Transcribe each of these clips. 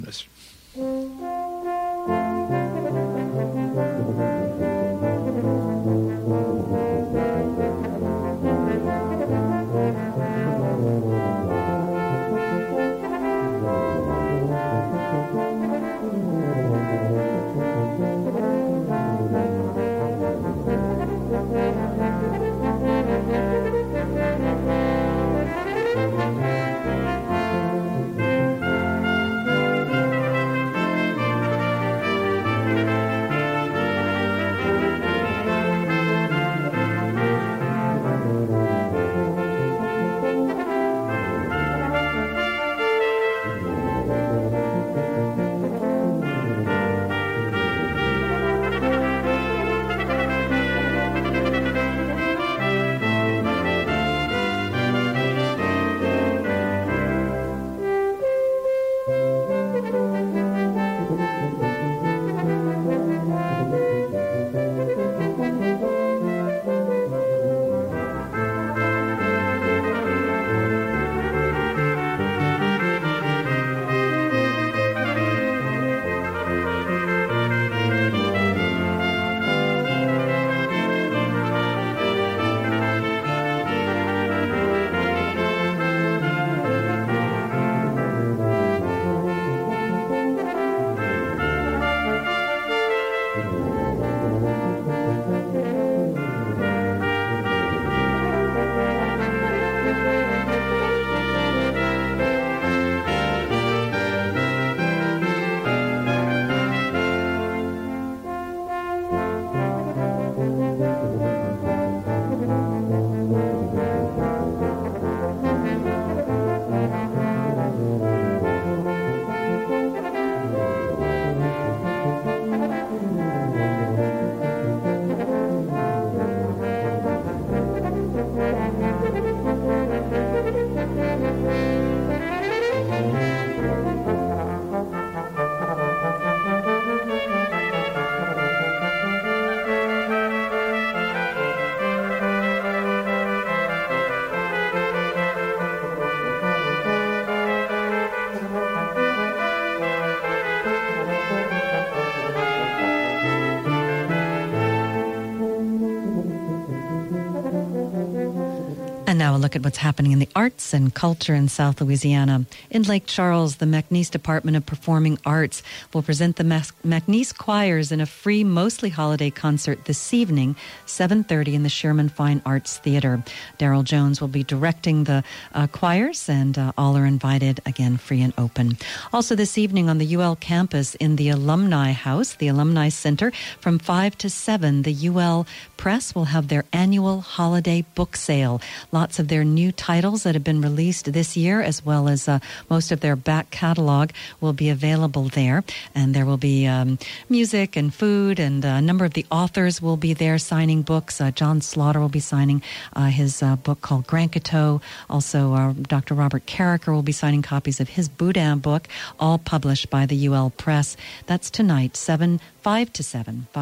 And now a look at what's happening in the arts and culture in South Louisiana. In Lake Charles, the McNeese Department of Performing Arts will present the McNeese Choirs in a free, mostly holiday concert this evening, 7:30 in the Sherman Fine Arts Theater. Daryl Jones will be directing the choirs, and all are invited, again, free and open. Also this evening on the UL campus in the Alumni House, the Alumni Center, from 5 to 7, the UL Press will have their annual holiday book sale. Lots of their new titles that have been released this year, as well as most of their back catalog, will be available there. And there will be music and food, and a number of the authors will be there signing books. John Slaughter will be signing his book called Grand Coteau. Also, Dr. Robert Carricker will be signing copies of his Boudin book, all published by the UL Press. That's tonight, 5 to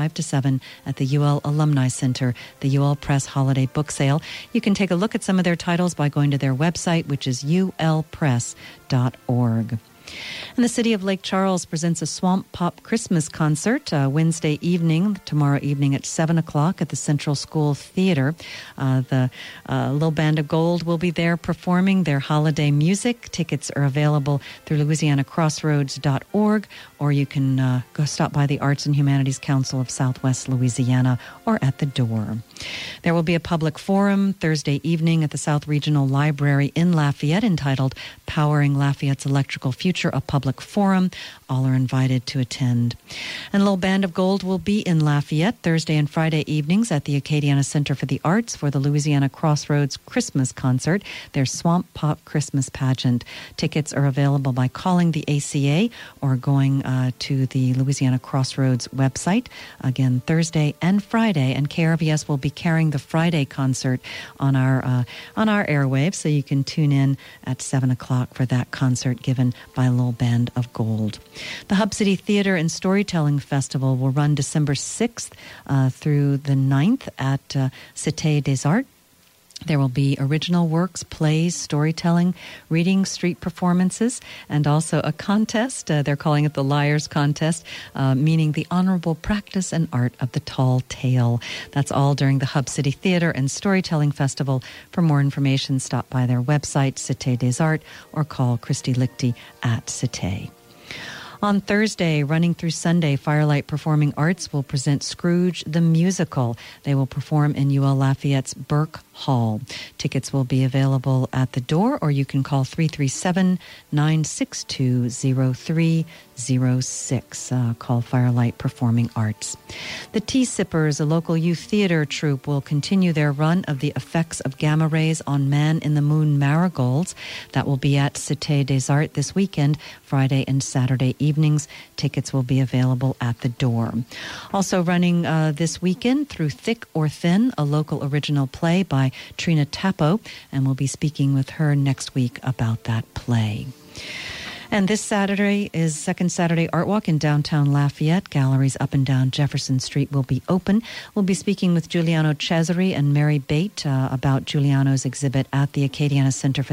7 at the UL Alumni Center, the UL Press Holiday Book Sale. You can take a look at some of their titles by going to their website, which is ulpress.org. And the City of Lake Charles presents a Swamp Pop Christmas concert Wednesday evening, tomorrow evening at 7 o'clock at the Central School Theater. The Little Band of Gold will be there performing their holiday music. Tickets are available through LouisianaCrossroads.org, or you can go stop by the Arts and Humanities Council of Southwest Louisiana or at the door. There will be a public forum Thursday evening at the South Regional Library in Lafayette entitled Powering Lafayette's Electrical Future, a public forum. All are invited to attend. And Little Band of Gold will be in Lafayette Thursday and Friday evenings at the Acadiana Center for the Arts for the Louisiana Crossroads Christmas Concert, their Swamp Pop Christmas pageant. Tickets are available by calling the ACA or going to the Louisiana Crossroads website. Again, Thursday and Friday, and KRVS will be carrying the Friday concert on our airwaves, so you can tune in at 7 o'clock for that concert given by Little Band of Gold. The Hub City Theater and Storytelling Festival will run December 6th through the 9th at Cité des Arts. There will be original works, plays, storytelling, reading, street performances, and also a contest. They're calling it the Liars Contest, meaning the honorable practice and art of the tall tale. That's all during the Hub City Theatre and Storytelling Festival. For more information, stop by their website, Cité des Arts, or call Christy Lichty at Cité. On Thursday, running through Sunday, Firelight Performing Arts will present Scrooge the Musical. They will perform in UL Lafayette's Burke Hall. Tickets will be available at the door, or you can call 337-962-0306. Call Firelight Performing Arts. The Tea Sippers, a local youth theater troupe, will continue their run of the effects of gamma rays on Man in the Moon marigolds. That will be at Cité des Arts this weekend, Friday and Saturday evenings. Tickets will be available at the door. Also running this weekend, Through Thick or Thin, a local original play by Trina Tappo, and we'll be speaking with her next week about that play. And this Saturday is Second Saturday Art Walk in downtown Lafayette. Galleries up and down Jefferson Street will be open. We'll be speaking with Giuliano Cesare and Mary Bate about Giuliano's exhibit at the Acadiana Center for